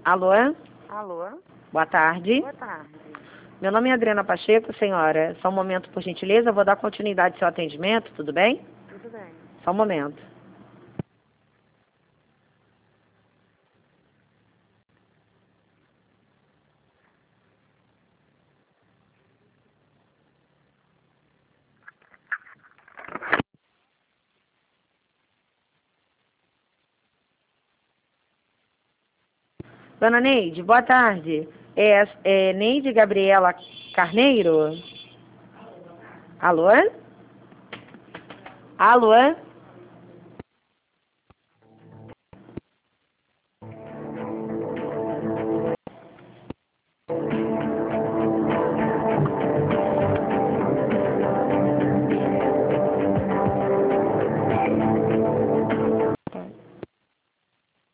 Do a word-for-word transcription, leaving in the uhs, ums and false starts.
Alô? Alô? Boa tarde. Boa tarde. Meu nome é Adriana Pacheco, senhora. Só um momento, por gentileza. Eu vou dar continuidade ao seu atendimento, tudo bem? Tudo bem. Só um momento. Dona Neide, boa tarde. É, é Neide Gabriela Carneiro? Alô? Alô?